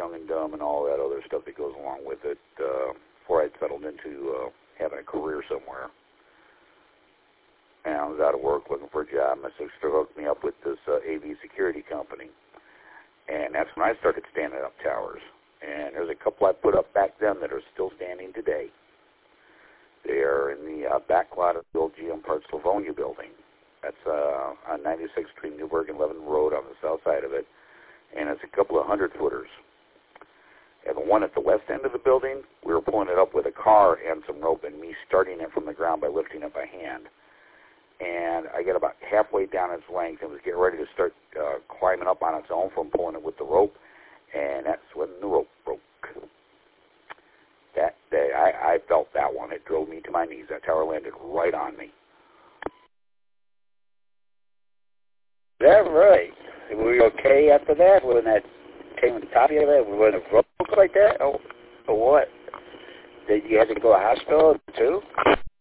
young and dumb and all that other stuff that goes along with it before I'd settled into having a career somewhere. And I was out of work looking for a job. My sister hooked me up with this AV security company. And that's when I started standing up towers. And there's a couple I put up back then that are still standing today. They are in the back lot of the old GM Parts Livonia building. That's on 96th Street, Newburgh and Leavenworth Road on the south side of it. And it's a couple of 100-footers. And the one at the west end of the building, we were pulling it up with a car and some rope and me starting it from the ground by lifting it by hand. And I got about halfway down its length and was getting ready to start climbing up on its own from pulling it with the rope. And that's when the rope broke. That day, I felt that one. It drove me to my knees. That tower landed right on me. Is that right? Were you okay after that? When that came on top of you, when it broke like that? Or what? Did you have to go to the hospital too?